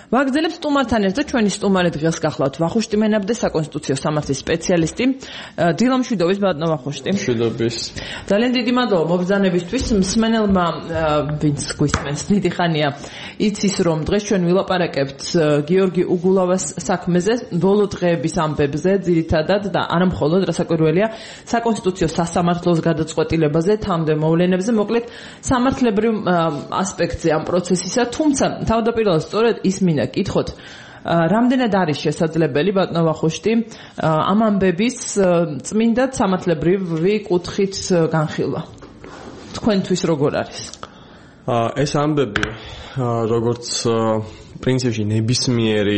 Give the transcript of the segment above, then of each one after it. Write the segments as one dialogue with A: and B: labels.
A: ვაგრძელებს სტუმართან ერთად ჩვენი სტუმარი დღეს გახლავთ ვახუშტი მენაბდე საკონსტიტუციო სამართლის სპეციალისტი დილა მშვიდობის ბატონო ვახუშტი.
B: მშვიდობის.
A: ძალიან დიდი მადლობა მობრძანებისთვის. მსმენელმა ვინც გვისმენს დიდი ხანია იცის რომ დღეს ჩვენ ვილაპარაკებთ გიორგი უგულავას საქმეზე, ბოლო დღეების ამბებზე ძირითადად და არა მხოლოდ რასაკვირველია საკონსტიტუციო სასამართლოს გადაწყვეტილებაზე, თამდე მოვლენებზე, მოკლედ სამართლებრივ ასპექტზე ამ პროცესისა, თუმცა თავდაპირველად სწორედ ის მინდა კითხოთ, რამდენად არის შესაძლებელი ბატონო ვახუშტი ამ ამბების წმინდა სამართლებრივი კუთხით განხილვა? თქვენთვის როგორ არის?
B: ეს ამბები როგორც პრინციპში ნებისმიერი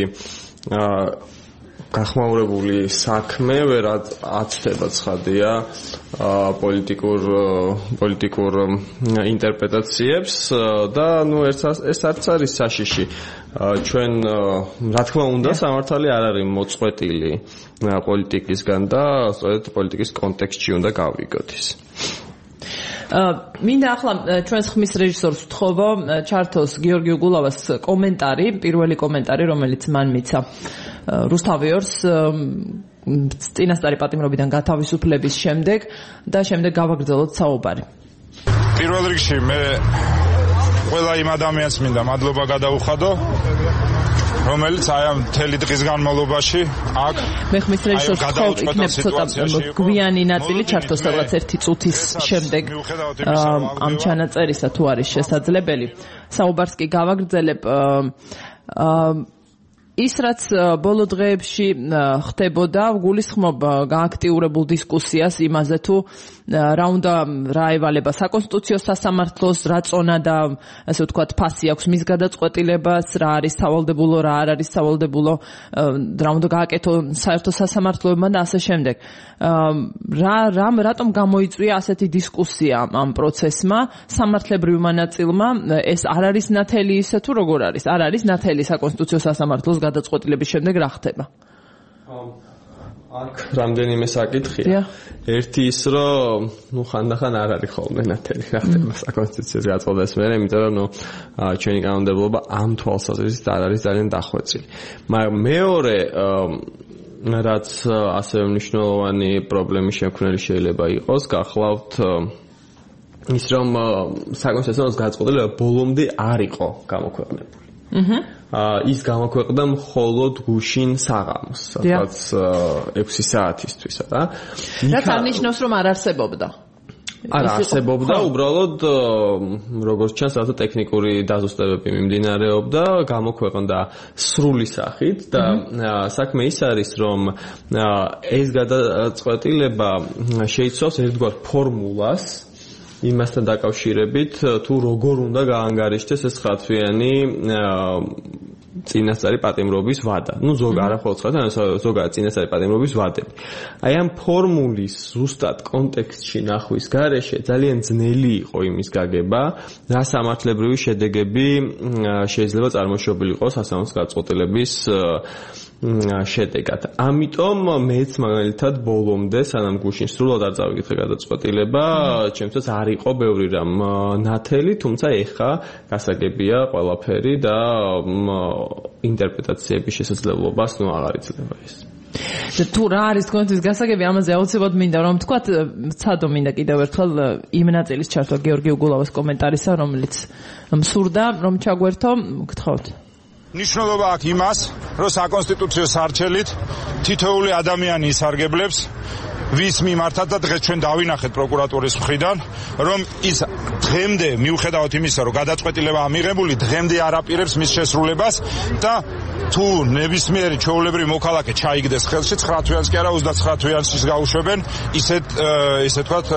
B: გახმაურებული საქმე ვერად აცდება ცხადია პოლიტიკურ ინტერპრეტაციებს და ეს არის საშიში ჩვენ რა თქმა უნდა სამართალი არ არის მოწყვეტილი პოლიტიკისგან და სწორედ პოლიტიკის კონტექსტში უნდა გავიგოთ ის.
A: მინდა ახლა ჩვენს ხმის რეჟისორს ვთხოვო ჩართოს გიორგი უგულავას კომენტარი, პირველი კომენტარი, რომელიც მან მიცა რუსთავიორს წინასწარი პატიმრობიდან გათავისუფლების შემდეგ და შემდეგ გავაგრძელოთ საუბარი.
C: პირველ რიგში მე ყველა იმ ადამიანს მინდა მადლობა გადაუხადო, რომელიც აი ამ მთელი დღის განმავლობაში აქ
A: მე ხმის რეჟისორს ვთხოვ იქნებ ცოტა გვიანი ნაწილი ჩართოს სადღაც 1 წუთის შემდეგ ამ ჩანაწერისა თუ არის შესაძლებელი. საუბარს კი გავაგრძელებ ის რაც ბოლო დღეებში ხდებოდა, გულისხმობ გააქტიურებულ დისკუსიას იმაზე თუ რა უნდა რა ევალება საკონსტიტუციო სასამართლოს, რა წონა და ასე ვთქვათ ფასი აქვს მის გადაწყვეტილებას, რა არის სავალდებულო, რა არ არის სავალდებულო, რა უნდა გააკეთო საერთო სასამართლოებმა და ასე შემდეგ. რატომ გამოიწვია ასეთი დისკუსია ამ პროცესმა, სამართლებრივმა ნაწილმა, ეს არ არის ნათელი ისე თუ როგორ არის? არ არის ნათელი საკონსტიტუციო სასამართლოს გადაწყვეტილების შემდეგ რა ხდება?
B: აქ რამდენიმე საკითხია. ერთი ის რომ ხანდახან არ არის ხოლმე ნათელი რა ხდება საკონსტიტუციოს გადაწყვეტილების მერე, იმიტომ რომ ჩვენი კანონმდებლობა ამ თვალსაზრისით არ არის ძალიან დახვეწილი. მაგრამ მეორე რაც ასევე მნიშვნელოვანი პრობლემის შემქმნელი შეიძლება იყოს, გახლავთ ის რომ საკონსტიტუციოს გადაწყვეტილება ბოლომდე არ იყო გამოქვეყნებული. ის გამოქვეყნდა მხოლოდ გუშინ საღამოს, სადაც 6 საათისთვისა რა.
A: რაც არნიშნავს რომ არ არსებობდა.
B: არ არსებობდა, უბრალოდ როგორც ჩანს, რაღაცა ტექნიკური დაზუსტებები მიმდინარეობდა, გამოქვეყნდა სრული სახით და საქმე ის არის, რომ ეს გადაწყვეტილება შეიცავს ერთგვარ ფორმულას იმასთან დაკავშირებით, თუ როგორ უნდა გაანგარიშდეს ეს 9-თვიანი წინასწარი პატიმრობის ვადა. ზოგ არა მხოლოდ 9-თვიანი, ზოგადად წინასწარი პატიმრობის ვადები. აი ამ ფორმულის ზუსტად კონტექსტში ნახვის გარეშე ძალიან ძნელი იყო იმის გაგება, რა სამართლებრივი შედეგები შეიძლება წარმოშობილი იყოს სასამართლოს გადაწყვეტილების შედეგად. ამიტომ მეც მაგალითად ბოლომდე სანამ გუშინ სრულად არ წავიკითხე გადაწყვეტილება, ჩემთვის არ იყო ბევრი რამ ნათელი, თუმცა ეხა გასაგებია ყველაფერი და ინტერპრეტაციების შესაძლებლობას აღარ იძლევა ეს.
A: თუ რა არის თქვენთვის გასაგები, ამაზე აუცილებლად მინდა რომ თქვათ, ცადო მინდა კიდევ ერთხელ იმ ნაწილის ჩართვა გიორგი უგულავას კომენტარისა, რომელიც მსურდა რომ ჩაგვერთო, გთხოვთ.
C: ნიშნულობა აქვს იმას, რომ საკონსტიტუციო სარჩელით თითოეული ადამიანი ისარგებლებს ვის მიმართაც და დღეს ჩვენ დავინახეთ პროკურატურის მხრიდან, რომ ის დღემდე მიუხედავად იმისა, რომ გადაწყვეტილება ამიღებული, დღემდე არ აპირებს მის შესრულებას და თუ ნებისმიერი ჩვეულებრივი მოქალაქე ჩაიგდეს ხელში 9 თვიანს კი არა 29 თვიანს გაუშვებენ, ისე თქვათ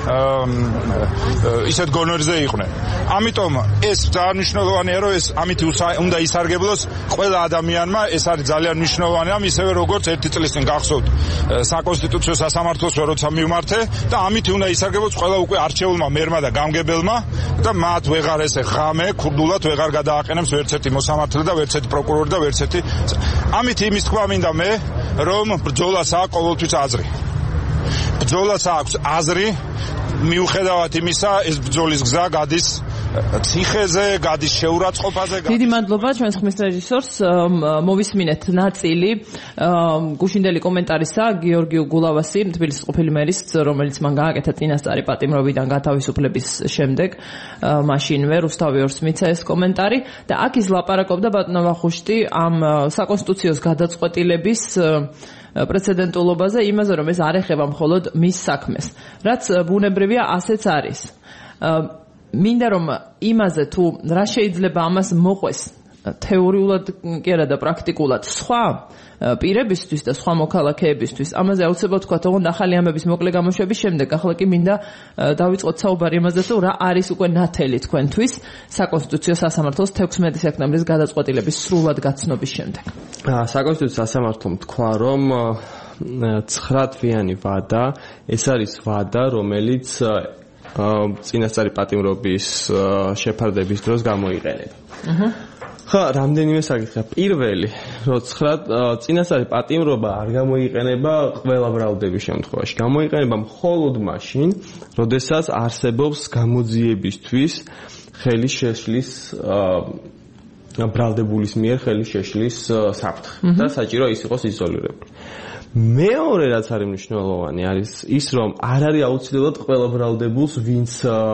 C: ისეთ გონორზე იყვნენ. ამიტომ ეს ძალიან მნიშვნელოვანია, რომ ეს ამით უნდა ისარგებლოს ყველა ადამიანმა, ეს არის ძალიან მნიშვნელოვანი, ამ ისევე როგორც 1 წლის წინ გახსოვთ საკონსტიტუციო სასამართლოს როცა მივმართე და ამით უნდა ისარგებლოს ყველა უკვე არჩეულმა მერმა და გამგებელმა და მათ ვეღარ ესე ღამე ქურდულად ვეღარ გადააყენებს ვერც ერთი მოსამართლე და ვერც ერთი პროკურორი და ვერც ერთი. ამით იმის თქვა მინდა მე, რომ ბრძოლას აქვს ყოველთვის აზრი. ბრძოლას აქვს აზრი, მიუხედავად იმისა, ეს ბრძოლის გზა გადის ციხეზე, გადის შეურაცხყოფაზე.
A: დიდი მადლობა ჩვენს ხმის რეჟისორს. მოვისმინეთ ნაწილი გუშინდელი კომენტარისა გიორგი უგულავასი, თბილისის ყოფილი მერის, რომელიც მან გააკეთა წინასწარი პატიმრობიდან გათავისუფლების შემდეგ, მაშინვე რუსთავი ორს მიცა ეს კომენტარი და აქ ის ლაპარაკობდა ბატონო ვახუშტი ამ საკონსტიტუციოს გადაწყვეტილების პრეცედენტულობაზე, იმაზე რომ ეს არ ეხება მხოლოდ მის საქმეს. რაც ბუნებრივია, ასეც არის. მინდა რომ იმაზე თუ რა შეიძლება ამას მოყვეს თეორიულად კი არა და პრაქტიკულად სხვა პირებისთვის და სხვა მოქალაქეებისთვის, ამაზე აუცილებლად თქვა, თქო, ახალი ამების მოკლე გამოშვების შემდეგ, ახლა კი მინდა დავიწყოთ საუბარი იმაზე, თუ რა არის უკვე ნათელი თქვენთვის საკონსტიტუციო სასამართლოს 16 სექტემბრის გადაწყვეტილების სრულად გაცნობის შემდეგ.
B: საკონსტიტუციო სასამართლომ თქვა, რომ 9 თვიანი ვადა, ეს არის ვადა, რომელიც წინასწარი პატიმრობის შეფარდების დროს გამოიყენება. ხა, რამდენიმე საკითხია. პირველი, რომ წინასწარი პატიმრობა არ გამოიყენება ყველა ბრალდების შემთხვევაში. გამოიყენება მხოლოდ მაშინ, როდესაც არსებობს გამოძიებისთვის ხელის შეშლის ბრალდებულის მიერ ხელის შეშლის საფრთხე და საჭირო ის იყოს იზოლირებული. მეორე რაც არის მნიშვნელოვანი არის ის, რომ არ არის აუცილებლად ყველა ბრალდებულს, ვინც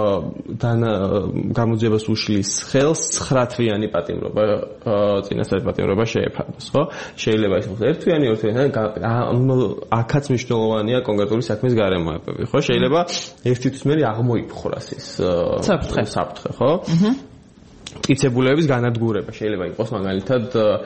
B: გამოძიებას უშლის ხელს 9 თვიანი პატიმრობა, წინასწარი პატიმრობა შეეფარდოს, ხო? შეიძლება ის იყოს 1 თვიანი, 2 თვიანი, აქაც მნიშვნელოვანია კონკრეტული საქმის გარემოებები, ხო? შეიძლება ერთი თვის მერე აღმოიფხვრას ის საფრთხე, ხო? მტკიცებულების განადგურება შეიძლება იყოს მაგალითად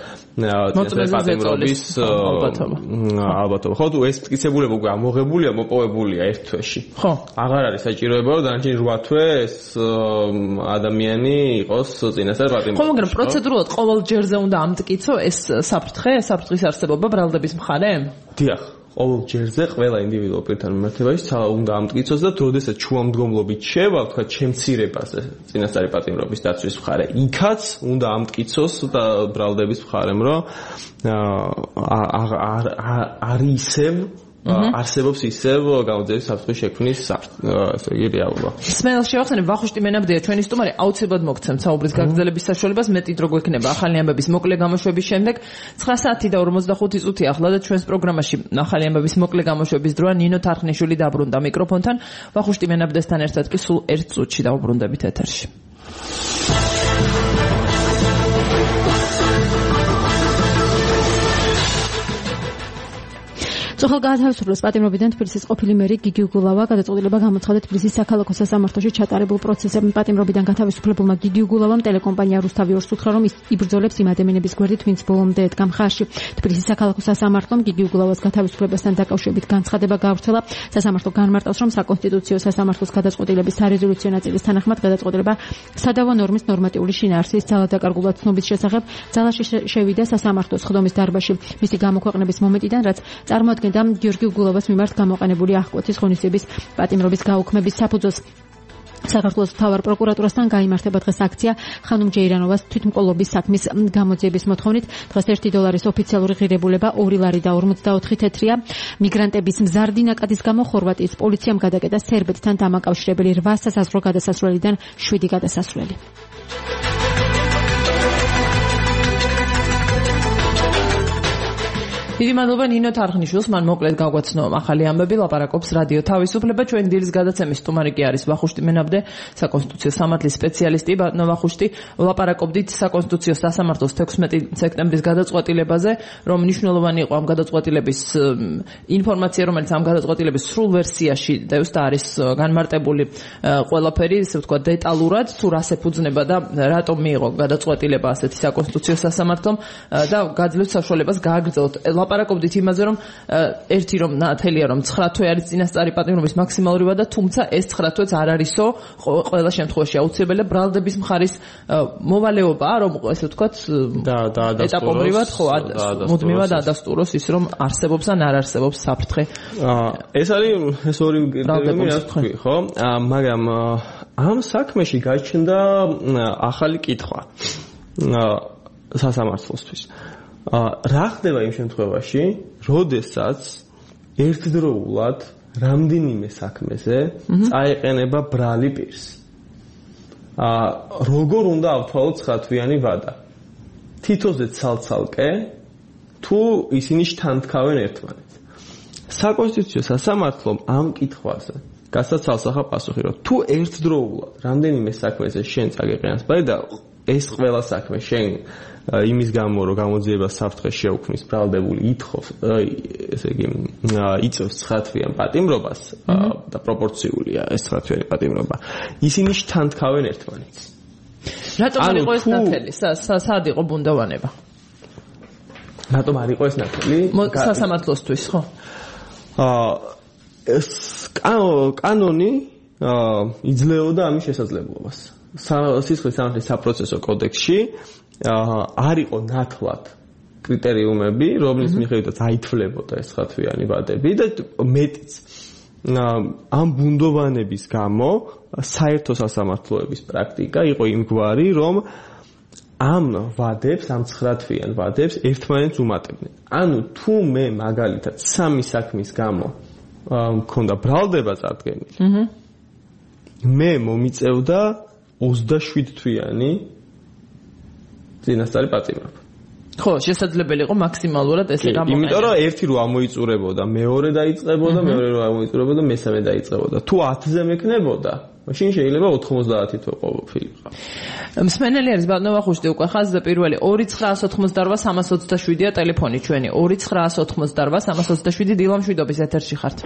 B: პატიმრობის ალბათობა. ხო, თუ ეს მტკიცებულება უკვე ამოღებულია, მოპოვებულია ერთ თვეში. ხო. აღარ არის საჭიროება, რომ დანარჩენი 8 თვე ეს ადამიანი იყოს წინასწარ პატიმრობაში.
A: ხო, მაგრამ პროცედურულად ყოველ ჯერზე უნდა ამტკიცო ეს საფრთხე, საფრთხის არსებობა ბრალდების მხარე?
B: დიახ. ყოველ ჯერზე ყველა ინდივიდუალურ პირთან მიმართებაში უნდა ამტკიცოს და როდესაც შუამდგომლობით შევა, თქვა ჩემცირებაზე წინასწარი პატიმრობის დაცვის მხარე, იქაც უნდა ამტკიცოს და ბრალდების მხარემ, რომ არ ისევ არსებობს ისევ გამოძიების საფრთხის შექმნის რეალობა.
A: სმენელს შევახსენებ, ვახუშტი მენაბდია ჩვენი სტუმარი, აუცილებლად მოგცემთ საუბრის გაგრძელების საშუალებას, მეტი დრო გვექნება ახალი ამბების მოკლე გამოშვების შემდეგ. 9 საათი და 45 წუთი ახლა და ჩვენს პროგრამაში ახალი ამბების მოკლე გამოშვების დროა. ნინო თარხნიშვილი დაბრუნდა მიკროფონთან. ვახუშტი მენაბდესთან ერთად კი სულ 1 წუთში დავუბრუნდებით ეთერში.
D: სოხალ გათავისუფლების პატიმრობიდან თბილისის ყოფილი მერი გიგი უგულავა გადაწყვეტილება გამოცხადა თბილისის საქალაქო სასამართლოში ჩატარებულ პროცესზე. პატიმრობიდან გათავისუფლებულმა გიგი უგულავამ ტელეკომპანია რუსთავი ორს უთხრა, რომ ის იბრძოლებს იმ ადამიანების გვერდით, ვინც ბოლომდე ედგა მხარში. თბილისის საქალაქო სასამართლომ გიგი უგულავას გათავისუფლებასთან დაკავშირებით განცხადება გაავრცელა. სასამართლო განმარტავს, რომ საკონსტიტუციო სასამართლოს გადაწყვეტილების სარეზოლუციო ნაწილის თანახმად გადაწყვეტილება სადავო ნორმის ნორმატიული შინაარსის ძალადაკარგულად ცნობის შესახებ ძალაში შევიდა სასამართლოს ხდომის დარბაზში მისი გამოქვეყნების მომენტიდან, რაც წარმოადგენდა გიორგი უგულავას მიმართ გამოყენებული აღკვეთის ღონისძიების პატიმრობის გაუქმების საფუძველს. საქართველოს მთავარ პროკურატურასთან გაიმართება დღეს აქცია ხანუმ ჯეირანოვას თვითმკვლელობის საქმის გამოძიების მოთხოვნით. დღეს $1 ოფიციალური ღირებულება 2 ლარი და 44 თეთრია. მიგრანტების მზარდი ნაკადის გამო ხორვატიის პოლიციამ გადაკეტა სერბეთთან დამაკავშირებელი 8 სასაზღვრო გადასასვლელიდან 7 გადასასვლელი.
A: დიდი მადლობა ნინო თარხნიშვილს, მან მოკლედ გაგვაცნო ახალი ამბები, ლაპარაკობს რადიო თავისუფლება. ჩვენ დილის გადაცემის სტუმარი კი არის ვახუშტი მენაბდე, საკონსტიტუციო სამართლის სპეციალისტი. ბატონო ვახუშტი, ლაპარაკობდით საკონსტიტუციო სასამართლოს 16 სექტემბრის გადაწყვეტილებაზე, რომ მნიშვნელოვანი იყო ამ გადაწყვეტილების ინფორმაცია, რომელიც ამ გადაწყვეტილების სრულ ვერსიაში დევს და არის განმარტებული ყველაფერი, ისე ვთქვათ, დეტალურად, თუ რას ეფუძნება და რატომ მიიღო გადაწყვეტილება ასეთი საკონსტიტუციო სასამართლომ და გაძლევთ საშუალებას გააგრძელოთ. ლაპარაკობდით იმაზე, რომ ერთი რომ ნათელია, რომ 9 თვე არის წინასწარი პატიმრობის მაქსიმალური ვადა, თუმცა ეს 9 თვეც არ არისო ყველა შემთხვევაში აუცილებელია ბრალდების მხარის მოვალეობაა, რომ ესე ვთქვათ ეტაპობრივად ხო მუდმივად ადასტუროს ის, რომ არსებობს ან არ არსებობს საფრთხე.
B: ეს არის ეს ორი კრიტერიუმი, რაც თქვი, ხო? მაგრამ ამ საქმეში გაჩნდა ახალი კითხვა სასამართლოსთვის. რა ხდება იმ შემთხვევაში, როდესაც ერთდროულად რამდენიმე საქმეზე წაეყენება ბრალი პირს. როგორ უნდა ავთვალოთ 9 თვიანი ვადა? თითოზე ცალ-ცალკე თუ ისინი შთანთქავენ ერთმანეთს. საკონსტიტუციო სასამართლომ ამ კითხვაზე გასაცალსახა პასუხი, რომ თუ ერთდროულად რამდენიმე საქმეზე შენ წაგეყენას ბაი და ეს ყველა საქმე შენ იმის გამო რომ გამოძიება საფრთხე შეუქმნის ბრალდებული ითხოვს, ესე იგი იწევს 9 თვიან პატიმრობას და პროპორციულია ეს 9 თვიანი პატიმრობა. ისინი შთანთქავენ ერთმანეთს.
A: რატომ არ იყო ეს ნათელი? სად იყო ბუნდოვანება?
B: რატომ არ იყო ეს ნათელი?
A: სასამართლოსთვის, ხო?
B: ეს კანონი იძლეოდა ამის შესაძლებლობას. სისხლის სამართლის საპროცესო კოდექსში არ იყო ნათლად კრიტერიუმები, რომლის მიხედვითაც აითვლებოდა ეს 9 თვიანი ვადები და მეტიც ამ ბუნდოვანების გამო საერთო სასამართლოების პრაქტიკა იყო იმგვარი, რომ ამ ვადებს, ამ 9 თვიან ვადებს ერთმანეთს უმატებდნენ. ანუ თუ მე მაგალითად 3 საქმის გამო მქონდა ბრალდება წარდგენილი, მე მომიწევდა 27 თვიანი წინასწარი პატიმრობა.
A: ხო, შესაძლებელი იყო მაქსიმალურად ესე გამოყენება.
B: იმიტომ რომ ერთი რო ამოიწურებოდა, მეორე დაიწყებოდა, მეორე რო ამოიწურებოდა, მესამე დაიწყებოდა. თუ 10-ზე მექნებოდა, მაშინ შეიძლება 90 თვე ყოფილიყო.
A: მსმენელი არის ბატონო ხუშტი უკვე ხაზზე პირველი 2988327-ია ტელეფონი ჩვენი 2988327 დილა მშვიდობის ეთერში ხართ.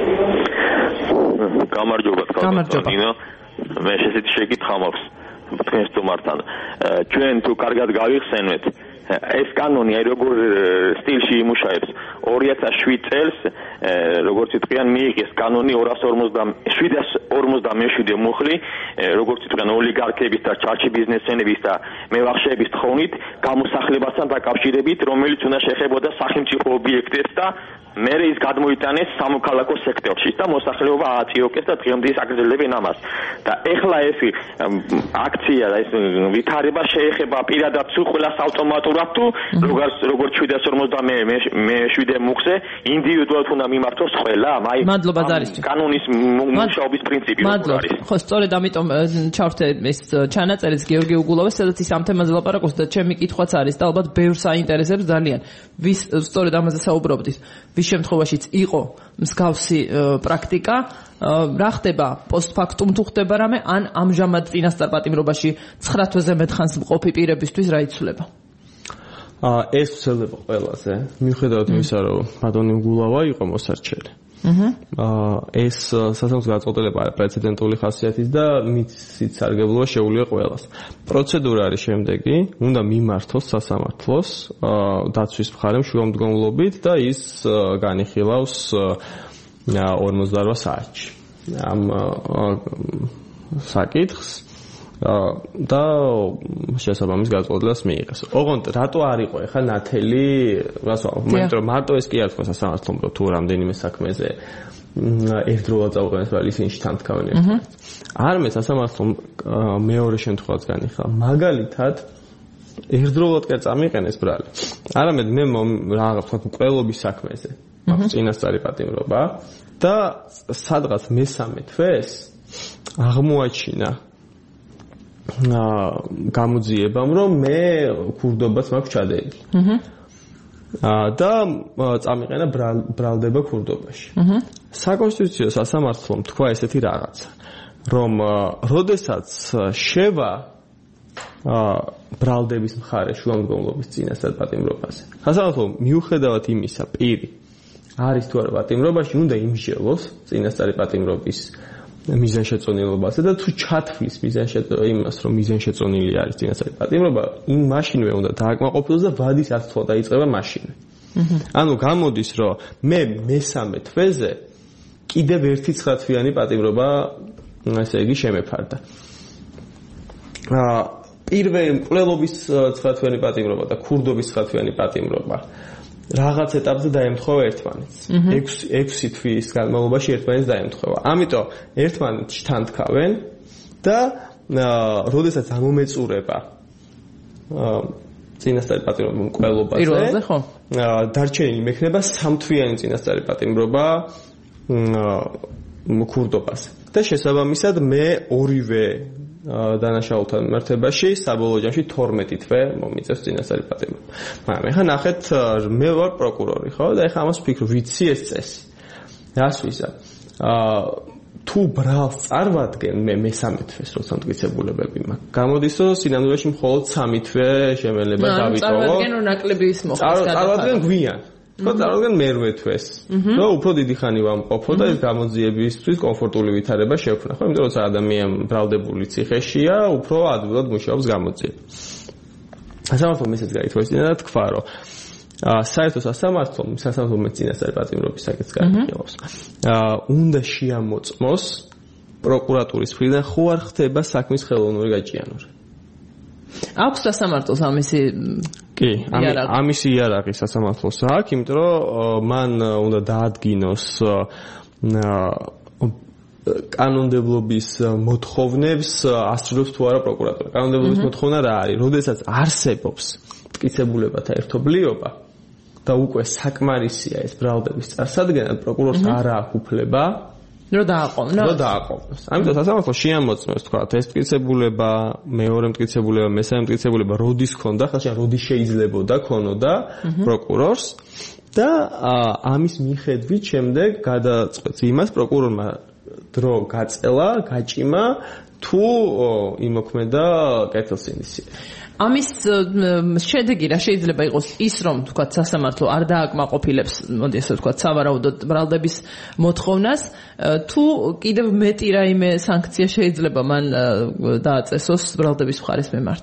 E: გამარჯობა. მე შესეთი შეკითხვა მაქვს თქვენ სტუმართან. ჩვენ თუ კარგად გავიხსენეთ ეს კანონი აი როგორ სტილში იმუშავებს 2007 წელს როგორც იტყვიან მიიღეს კანონი 747 მუხლი როგორც იტყვიან ოლიგარქების და ჩარჩი ბიზნესმენების და მევახშეების თხოვნით გამოსახლებასთან დაკავშირებით რომელიც უნდა შეხებოდა სახელმწიფო ობიექტებს და მერე ის გადმოიტანეს სამოქალაქო სექტორში და მოსახლეობა ააწიოკეს და დღემდე აგრძელებენ ამას და ეხლა ეს აქცია და ეს ვითარება შეეხება პირადად სულ ყველას ავტომატურად თუ როგორც 750 მუხზე ინდივიდუალურად უნდა მიმართოს ყველა აი
A: მადლობა ზარისთვის
E: კანონის მუშაობის პრინციპი როგორ არის
A: ხო სწორედ ამიტომ ჩავრთე ეს ჩანაწერიც გიორგი უგულოვას სადაც ის ამ თემაზე ლაპარაკობს და ჩემი კითხვაც არის და ალბათ ბევრს აინტერესებს ძალიან ვის სწორედ ამაზე საუბრობდით ვის შემთხვევაშიც იყო მსგავსი პრაქტიკა რა ხდება პოსტფაქტუმ თუ ხდება რამე ან ამჟამად წინასწარ პატიმრობაში 9 თვეზე მეტხანს მყოფი პირებისთვის რა იცვლება
B: ეს ვცელდება ყველაზე მიუხედავად იმისა რომ ბატონი უგულავა იყო მოსარჩელი ეს სასამართლოს გადაწყვეტილება პრეცედენტული ხასიათის და მისით სარგებლობა შეუძლია ყველას. პროცედურა არის შემდეგი, უნდა მიმართოს სასამართლოს დაცვის მხარემ შუამდგომლობით და ის განიხილავს 48 საათში. ამ საკითხს და შესაბამის გადაწყვეტილებას მიიღეს. ოღონდ რატო არ იყო ახლა ნათელი, რასო, იმიტომ რომ მარტო ეს კი არ თქვა სასამართლომ, რომ თუ რამდენიმე საქმეზე ერთდროულად წაუყენეს ბრალი ისინი შთანთქავენ ერთმანეთს. არამედ სასამართლომ მეორე შემთხვევაც განიხილა. მაგალითად ერთდროულად კი წამიყენეს ბრალი. არამედ მე რაღაც თქვა მკვლელობის საქმეზე. მაქვს წინასწარი პატიმრობა და სადღაც მესამე თვეს აღმოაჩინა გამოძიებამ რომ მე ქურდობას მაქვს ჩადენილი. და წამიყენა ბრალდება ქურდობაში. საკონსტიტუციო სასამართლომ თქვა ესეთი რაღაცა, რომ როდესაც შევა ბრალდების მხარე შუამდგომლობის წინასწარ პატიმრობაზე. სასამართლომ მიუხედავად იმისა, პირი არის თუ არა პატიმრობაში, უნდა იმსჯელოს წინასწარი პატიმრობის მიზანშეწონილობაზე და თუ ჩათვლის იმას რომ მიზანშეწონილი არის წინასწარი პატიმრობა, იმ მაშინვე უნდა დააკმაყოფილოს და ვადის ართვა დაიწყება მაშინვე. ანუ გამოდის რომ მე მესამე თვეზე კიდევ ერთი 9 თვიანი პატიმრობა ესე იგი შემეფარდა. პირველი მკვლელობის 9 თვიანი პატიმრობა და ქურდობის 9 თვიანი პატიმრობა რაღაც ეტაპზე დაემთხვევა ერთმანეთს. 6 თვის განმავლობაში ერთმანეთს დაემთხვევა. ამიტომ ერთმანეთს შთანთქავენ და როდესაც ამომეწურება წინასწარი პატიმრობა მკვლელობაზე.
A: პირველზე ხო?
B: დარჩენილი მექნება 3 თვიანი წინასწარი პატიმრობა ქურდობაზე. და შესაბამისად მე ორივე დანაშაულთან მიმართებაში საბოლოო ჯამში 12 თვე მომიწევს წინასწარი პატიმრობა. მაგრამ ეხლა ნახეთ, მე ვარ პროკურორი, ხო? და ეხლა ამას ვფიქრობ, ვიცი ეს წესი. რას ვიზარ? თუ ბრალს წარმატგენ მე მესამე თვეს როცა მტკიცებულებები მაქვს. გამოდის რომ სინამდვილეში მხოლოდ 3 თვე შემეძლება დავიტოვო.
A: წარმატგენ რომ ნაკლები ის მოხდეს გადაფარა.
B: წარმატგენ გვიან. ხო, წარმატგენ მერვე თვეს. რომ უფრო დიდი ხანი ვამყოფო და ეს გამოძიებისთვის კომფორტული ვითარება შევქმნა. ხო, იმიტომ რომ ადამიანი ბრალდებული ციხეშია, უფრო ადვილად მუშაობს გამოძიება. სასამართლომ ისეც გაითხოვეს და თქვა რომ საერთო სასამართლომ წინასწარი პატიმრობის საკითხს განიხილავს. უნდა შეამოწმოს პროკურატურის მხრიდან ხო არ ხდება საქმის ხელოვნური გაჭიანურება.
A: აქვს სასამართლოს ამისი
B: კი, ამისი იარაღი სასამართლოს აქვს, იმიტომ რომ მან უნდა დაადგინოს კანონმდებლობის მოთხოვნებს ასრულებს თუ არა პროკურატურა. კანონმდებლობის მოთხოვნა რა არის? როდესაც არსებობს მტკიცებულებათა ერთობლიობა და უკვე საკმარისია ეს ბრალდების წარსადგენად, პროკურორს არ აქვს უფლება
A: რომ
B: დააყოვნოს. ამიტომ სასამართლო შეამოწმებს, თქვა, ეს მტკიცებულება, მეორე მტკიცებულება, მესამე მტკიცებულება როდის ქონდა, ხალხი როდის შეიძლებოდა ქონოდა პროკურორს და ამის მიხედვით შემდეგ გადაწყვეტს იმას პროკურორმა დრო გაწელა, გაჭიმა თუ იმოქმედა კეთილსინდისია.
A: ამის შედეგი რა შეიძლება იყოს ის რომ თქვა სასამართლო არ დააკმაყოფილებს, მოდი ასე ვთქვა, სავარაუდოდ ბრალდების მოთხოვნას, თუ კიდევ მეტი რაიმე სანქცია შეიძლება მან დააწესოს ბრალდების მხარის მიმართ.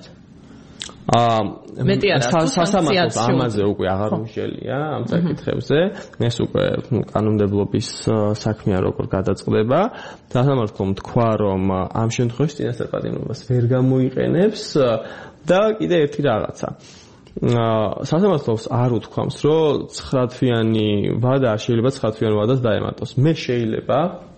A: მეტი არა,
B: სასამართლოს ამაზე უკვე აღარ უშელია ამ საკითხებზე. ეს უკვე კანონმდებლობის საქმეა როგორ გადაწყდება. სასამართლომ თქვა რომ ამ შემთხვევაში წინასწარ პატიმრობას ვერ გამოიყენებს და კიდე ერთი რაღაცა. სასამართლოს არ უთქვამს, რომ 9 თვიანი ვადა არ შეიძლება 9 თვიან ვადას დაემატოს. მე შეიძლება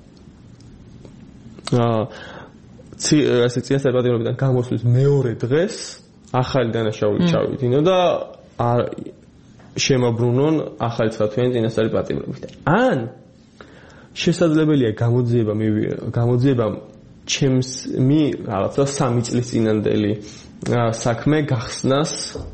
B: ესე წინასწარ პატიმრობიდან გამოსვლის მეორე დღეს ახალი დანაშაული ჩავიდინო და შემოbrunონ ახალი 9 თვიანი წინასწარი პატიმრობით. ან შესაძლებელია გამოძიებამ ჩემს რაღაცა 3 წლის წინანდელი საქმე გახსნას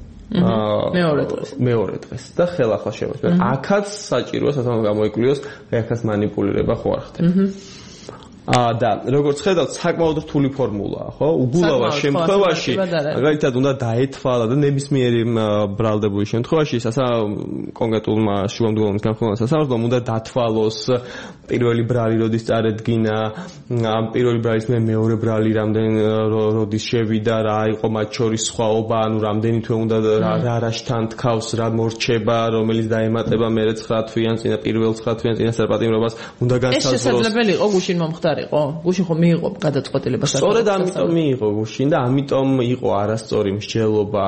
B: მეორე დღეს და ხელახლა შემოწმე. აქაც საჭიროა სასამართლომ გამოიკვლიოს, აქაც манипуლირება ხო არ ხდება. და როგორც ხედავთ, საკმაოდ რთული ფორმულაა, ხო? უგულავას შემთხვევაში, მაგალითად, უნდა დაეთვალა და ნებისმიერი ბრალდებული შემთხვევაში, კონკრეტულმა შუამდგომლობის განხილვის სასამართლომ უნდა დათვალოს პირველი ბრალი როდის წარედგინა, ამ პირველი ბრალის მეორე ბრალი როდის შევიდა, რა იყო მათ შორის სხვაობა, ანუ რამდენი თვე უნდა რა შთან თქავს, რა მორჩება, რომელიც დაემატება მერე 9 თვიან წინა პირველ 9 თვიან წინასწარ პატიმრობას, უნდა განსაზღვროს. ეს შესაძლებელი იყო გუშინ მომხდარიყო? გუშინ ხო მიიღო გადაწყვეტილება საქართველოს. სწორედ ამიტომ მიიღო გუშინ და ამიტომ იყო არასწორი მსჯელობა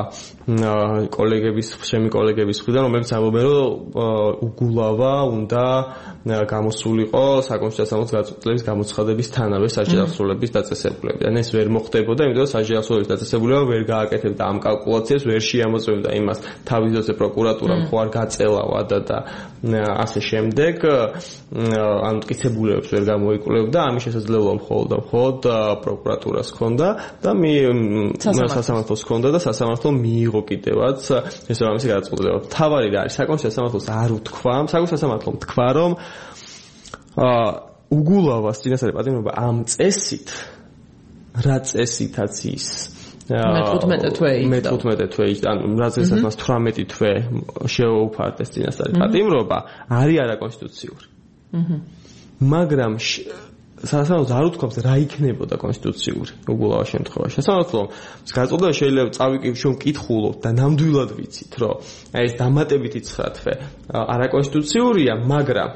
B: ჩემი კოლეგების მხრიდან, რომლებიც ამბობენ, რომ უგულავა უნდა გამოსულიყო საკონსტიტუციო სასამართლოს გადაწყვეტილების გამოცხადების თანავე საჯარო აღსრულების დაწესებულება. და ეს ვერ მოხდებოდა, იმიტომ რომ საჯარო აღსრულების დაწესებულება ვერ გააკეთებდა ამ კალკულაციას, ვერ შეამოწმებდა იმას თავის დროზე პროკურატურამ ხო არ გაწელავა და ასე შემდეგ, ან მტკიცებულებებს ვერ გამოიკვლევდა, ამის შესაძლებლობა მხოლოდ პროკურატურას ჰქონდა და სასამართლოს ჰქონდა და სასამართლო მიიღო კიდევაც შესაბამისი გადაწყვეტილება. თავარი რა არის, საკონსტიტუციო სასამართლოს არ უთქვა, საკონსტიტუციო სასამართლომ თქვა, რომ უგულავას წინასწარი პატიმრობა ამ წესით, რა წესითაც ის მე-15 თვე, ანუ რა წესითაც მას 18 თვე შეუფარდეს წინასწარი პატიმრობა, არის არაკონსტიტუციური. მაგრამ სასამართლოს არ უთქვამს რა იქნებოდა კონსტიტუციური უგულავას შემთხვევაში. სასამართლომ გადაწყვეტა შეიძლება წავიკითხულოთ მკითხულობთ და ნამდვილად ვიცით, რომ ეს დამატებითი 9 თვე არაკონსტიტუციურია, მაგრამ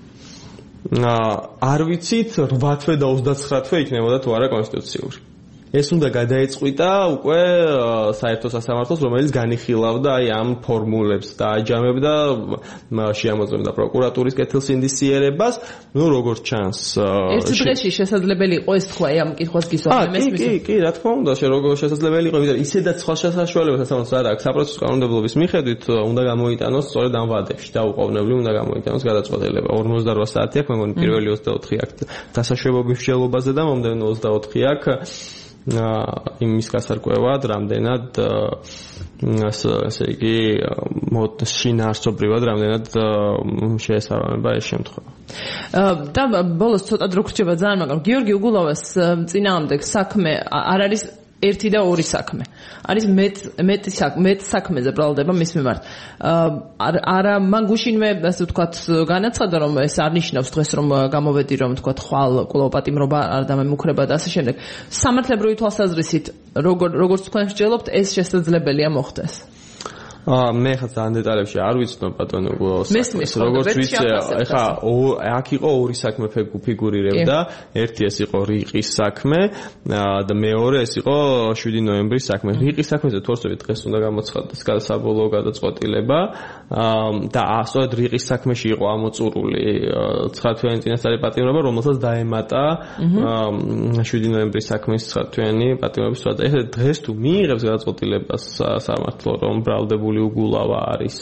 B: არ ვიცით 8 თვე და 29 თვე იქნებოდა თუ არა კონსტიტუციური. ეს უნდა გადაეწყვიტა უკვე საერთო სასამართლოს, რომელიც განიხილავდა აი ამ ფორმულებს და აჯამებდა შეამოწმებდა პროკურატურის კეთილსინდისიერებას. ნუ როგორც ჩანს,
A: ერთ დღეში შესაძლებელი იყო ეს თქვა ამ კითხვას გისვამე მესმის.
B: კი, რა თქმა უნდა, როგორ შესაძლებელი იყო, ვიდრე ისედაც სხვა შესაძლებლობები სასამართლოს არ აქვს. საპროცესო კანონმდებლობის მიხედვით უნდა გამოიტანოს სწორედ ამ ვადებში და უყოვნებლივ უნდა გამოიტანოს გადაწყვეტილება. 48 საათი აქვს, მეგონი პირველი 24 აქვს დასაშვებობის მსჯელობაზე და მომდევნო 24 აქვს იმის გასარკვევად, რამდენად ასე იგი შინაარსობრივად რამდენად შეესაბამება ეს შემთხვევა.
A: და ბოლოს ცოტა დრო გრჩება ძალიან, მაგრამ გიორგი უგულავას წინააღმდეგ საქმე არ არის ერთი და ორი საქმე. არის მეტ საქმეზე ბრალდება მის მიმართ. არა მან გუშინვე ასე ვთქვათ განაცხადა, რომ ეს არ ნიშნავს დღეს რომ გამოვედი რომ ვთქვათ ხვალ კვლავ პატიმრობა არ დამემუქრება და ასე შემდეგ. სამართლებრივი თვალსაზრისით როგორც თქვენ მსჯელობთ, ეს შესაძლებელია მოხდეს.
B: მე ხა ძალიან დეტალებში არ ვიცნობ ბატონო გულოს. როგორც ვიცი, ეხა აქ იყო ორი საქმე ფიგურირებდა. ერთი ეს იყო რიყის საქმე და მეორე ეს იყო 7 ნოემბრის საქმე. რიყის საქმეზე თორსები დღეს უნდა გამოცხადდეს საბოლოო გადაწყვეტილება და ასოად რიყის საქმეში იყო ამოწურული 9 თვიანი წინასწარი პატიმრობა, რომელსაც დაემატა 7 ნოემბრის საქმის 9 თვიანი პატიმრობის სურათი. ეხლა დღეს თუ მიიღებს გადაწყვეტილებას სამართლო, რომ ბრალდებული უგულავა არის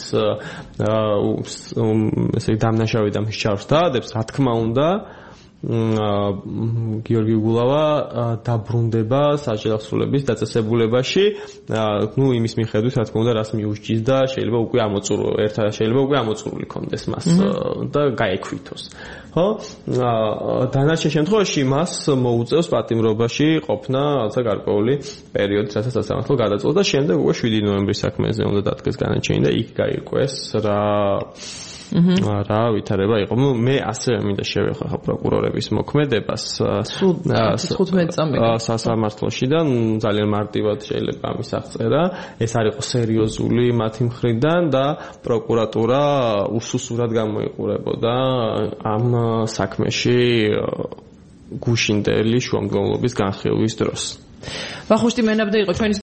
B: ესე დამნაშავე და მის ჩარს დაადებს, რა თქმა უნდა გიორგი უგულავა დაბრუნდება საჯელახსულების დაწესებულებაში, ნუ იმის მიხედვით, რა თქმა უნდა, რას მიუსჯის და შეიძლება უკვე ამოწურული კონდეს მას და გაექვითოს. ხო? დანარჩენ შემთხვევაში მას მოუწევს პატიმრობაში ყოფნა რაღაცა გარკვეული პერიოდი, რასაც სასამართლო გადაწყვეტს და შემდეგ უკვე 7 ნოემბრის საქმეზე უნდა დადგეს განაჩენი და იქ გაირკვეს რა ვითარება იყო. მე ასევე მინდა შევეხო ხა პროკურორების მოქმედებას სასამართლოში და ძალიან მარტივად შეიძლება ამის აღწერა. ეს არ იყო სერიოზული მათი მხრიდან და პროკურატურა უსუსურად გამოიყურებოდა ამ საქმეში გუშინდელი შუამდგომლობის განხილვის დროს.
A: ვახუშტი მენაბდა იყო ჩვენი